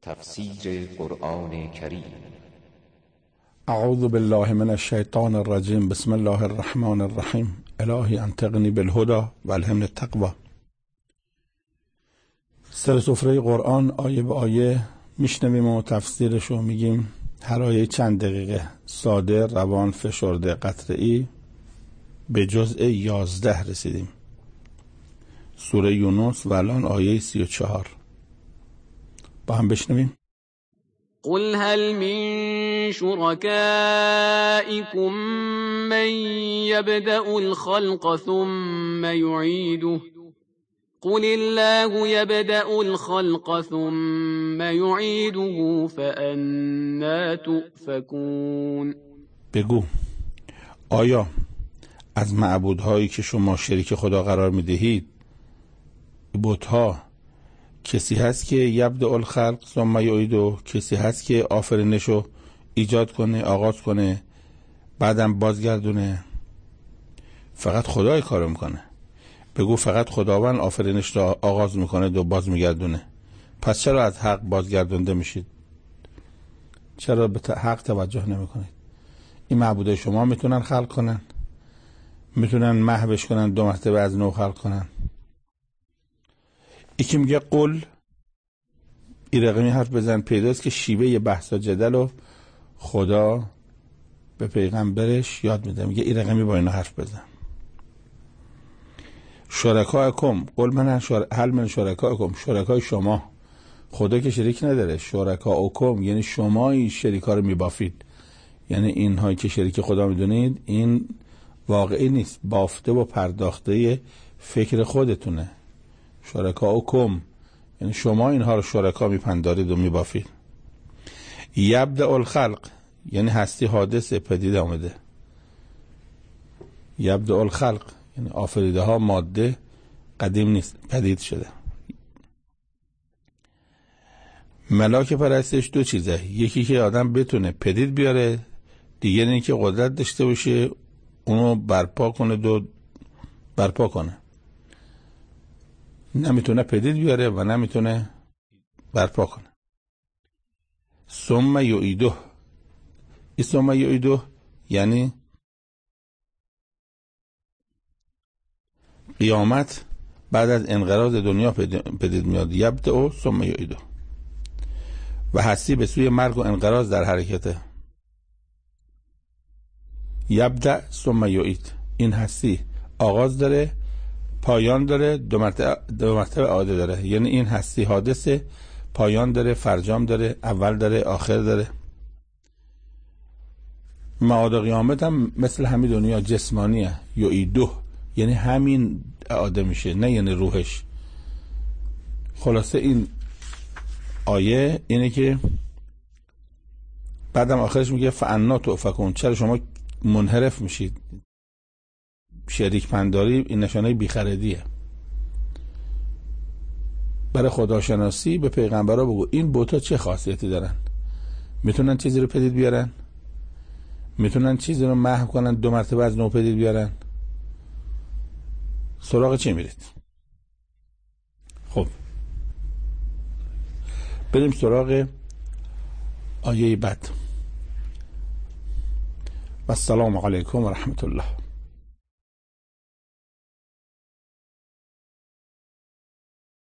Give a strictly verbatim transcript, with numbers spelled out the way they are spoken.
تفسیر قرآن کریم. اعوذ بالله من الشیطان الرجیم. بسم الله الرحمن الرحیم. الهی انطقنی بالهدى و الهمنی التقوی. سر سفره قرآن آیه به آیه میشنویم و تفسیرش رو میگیم. هر آیه چند دقیقه، ساده، روان، فشرده، قطعی. به جزء یازده رسیدیم. سوره یونس و الان آیه سی و چهار. با هم بشنویم. قل هل من شركائكم من يبدأ الخلق ثم يعيده قل الله يبدأ الخلق ثم يعيده فأنا تؤفكون. بگو آیا از معبودهایی که شما شریک خدا قرار میدهید، بت‌ها، کسی هست که یبدأ الخلق ثم یعیده، کسی هست که آفرینشو ایجاد کنه، آغاز کنه، بعدم بازگردونه؟ فقط خدای کارو میکنه. بگو فقط خداوند آفرینش رو آغاز میکنه و باز میگردونه. پس چرا از حق بازگردونده میشید؟ چرا به حق توجه نمیکنید؟ این معبودای شما میتونن خلق کنن، میتونن محوش کنن، دو مرتبه از نو خلق کنن. یکی میگه قل، این رقمی حرف بزن. پیداست که شیوه یه بحث و جدل رو خدا به پیغمبرش یاد میده. میگه این رقمی با اینا حرف بزن. شرکاءکم، قل من هل من شرکاءکم، شرکای شما. خدا که شریک نداره. شرکاءکم یعنی شما این شریکا رو میبافید، یعنی اینهایی که شریک خدا میدونید. این واقعی نیست، بافته و پرداخته فکر خودتونه. شرکاءکم یعنی شما اینها رو شرکا میپندارید و میبافید. یبدأ الخلق یعنی هستی حادثه، پدید آمده. یبدأ الخلق یعنی آفریده ها ماده قدیم نیست، پدید شده. ملاک پرستش دو چیزه، یکی که آدم بتونه پدید بیاره، دیگه اینه که قدرت داشته باشه اونو برپا کنه و برپا کنه. نمیتونه پدید بیاره و نمیتونه برپا کنه. ثم یعیده، این ثم یعیده یعنی قیامت بعد از انقراض دنیا پدید میاد. یبدأ ثم یعیده. و هستی به سوی مرگ و انقراض در حرکته. یبدأ ثم یعید، این هستی آغاز داره، پایان داره، دو مرتبه دو مرتبه عاده داره. یعنی این هستی حادثه، پایان داره، فرجام داره، اول داره، آخر داره. معاد قیامت هم مثل همین دنیا جسمانیه. یعیده یعنی همین عاده میشه، نه یعنی روحش. خلاصه این آیه اینه که بعدم آخرش میگه فانا تؤفکون، چرا شما منحرف میشید؟ شریک پنداری این نشانه بیخردیه. برای خداشناسی به پیغمبرها بگو این بوتا چه خاصیتی دارن؟ میتونن چیزی رو پدید بیارن؟ میتونن چیزی رو محو کنن، دو مرتبه از نو پدید بیارن؟ سراغ چی میرید؟ خب بریم سراغ آیه بعد. و السلام علیکم و رحمت الله.